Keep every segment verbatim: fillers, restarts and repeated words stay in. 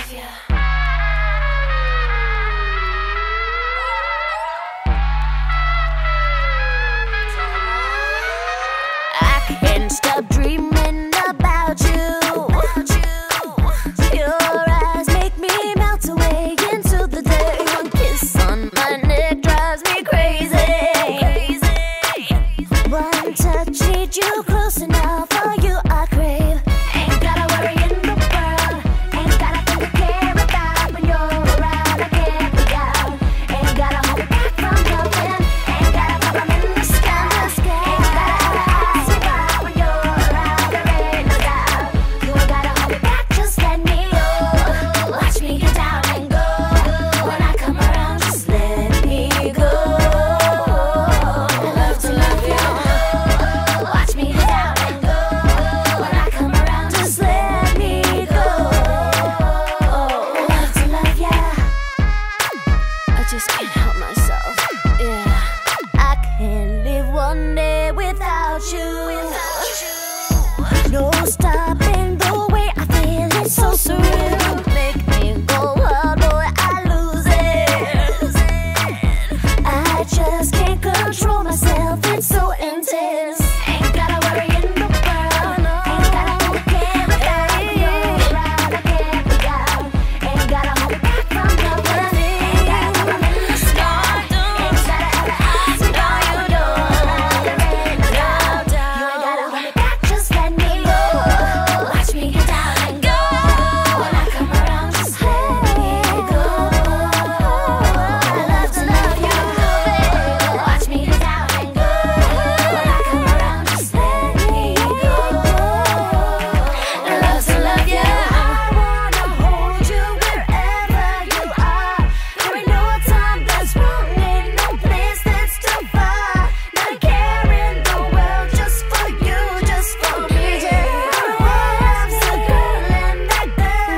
love you. I can't stop dreaming about you. Your eyes make me melt away into the day. One kiss on my neck drives me crazy. One touch needs you close enough. For you I crave. Ain't got a worry in the world. Ain't got a thing to care about. When you're around I can't be down. Ain't gotta hold me back from nothing. Ain't got a problem in the sky. Ain't gotta ask me why. When you're around there ain't no doubt. You ain't gotta hold me back, just let me go. Watch me get down and go. When I come around, just let me go. I love to love you. Watch me get down and go. When I come around, just let me go. I love to love ya. I just can't help myself. Yeah, I can't live one day without you. No stopping the way I feel, it's so surreal. Make me go wild, boy, I lose it. I just can't control myself, it's so intense. Ain't gotta worry in the world. Ain't gotta hold me care about. When you're around, I can't be down. Ain't gotta hold me back from nothing. Ain't gotta problem in the sky. Ain't gotta ever ask me why. You don't. There ain't no doubt. You ain't gotta hold me back, just let me go. Watch me get down and go. When I come around, just let me go. I love to love you, baby. Watch me get down and go. When I come around, just let me go. I love to love you. I wanna hold you wherever you are. There ain't no time that's wrong, ain't no place that's too far. Not a care in the world, just for you, just for me. Love's a girl and that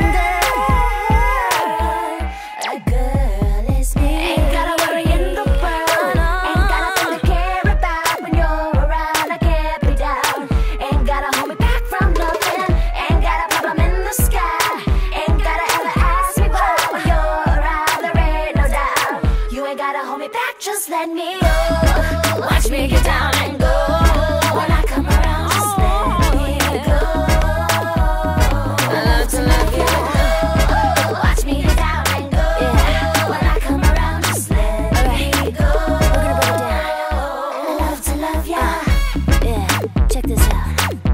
girl, that girl is me. Ain't gotta worry in the world. Ain't got a thing to care about. When you're around, I can't be down. Ain't gotta hold me back from nothing. Ain't got a problem in the sky. Ain't gotta ever ask me why. When you're around, there ain't no doubt. You ain't gotta hold me back, just let me go. Watch me get down and go. When I come around, just let me go. I love to love you. Watch me get down and go. When I come around, just let me go. We're gonna break it down. I love to love ya. Yeah, check this out.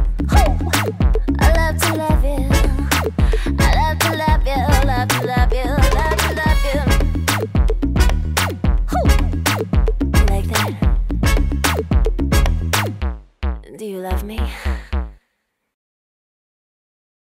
I love to love you. I love to love you. Love to love you. Love to love you. You like that? Do you love me?